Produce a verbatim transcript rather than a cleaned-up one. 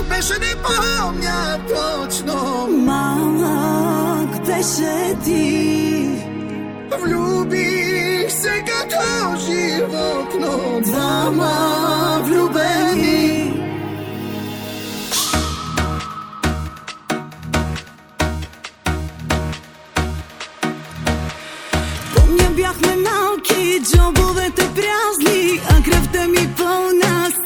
беше, не помня точно. Малък беше ти, влюбих се като животно, двама влюбени. Помня, бяхме малки, джобовете празни, а кръвта ми пълна